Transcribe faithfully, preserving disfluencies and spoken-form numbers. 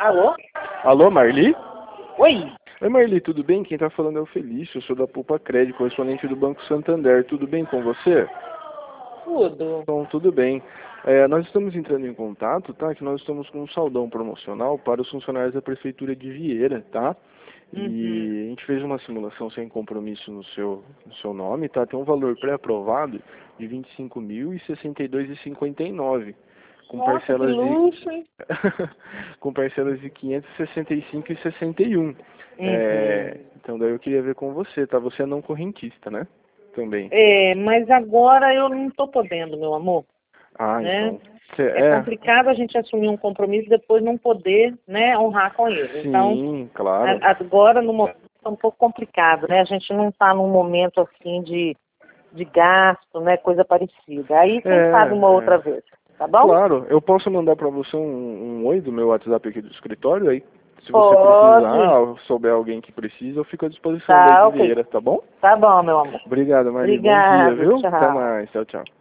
Alô? Alô, Marli? Oi? Oi, Marli, tudo bem? Quem tá falando é o Felício, eu sou da Poupa Crédito, correspondente do Banco Santander. Tudo bem com você? Tudo. Então, tudo bem. É, nós estamos entrando em contato, tá? Que nós estamos com um saldão promocional para os funcionários da Prefeitura de Vieira, tá? Uhum. E a gente fez uma simulação sem compromisso no seu, no seu nome, tá? Tem um valor pré-aprovado de vinte e cinco mil e sessenta e dois reais e cinquenta e nove centavos. Com Nossa, que parcelas luxo, de hein? com parcelas de quinhentos e sessenta e cinco reais e sessenta e um centavos. É, Uhum. então daí eu queria ver com você, tá? Você é não correntista, né? Também. É, mas agora eu não estou podendo, meu amor, Ah, né? então. Cê, É é, complicado a gente assumir um compromisso e depois não poder, né, honrar com ele. Então, sim, claro. a- agora no momento é um pouco complicado, né? A gente não está num momento assim de, de gasto, né, coisa parecida. Aí, quem sabe É, uma outra é. vez, tá bom? Claro, eu posso mandar para você um, um oi do meu WhatsApp aqui do escritório, aí se você Pode. precisar, ou souber alguém que precisa, eu fico à disposição daí Tá, de ok. Vieira, tá bom? Tá bom, meu amor. Obrigado, Marli. Bom dia, Obrigada, viu? Até tchau. mais. Tchau, tchau.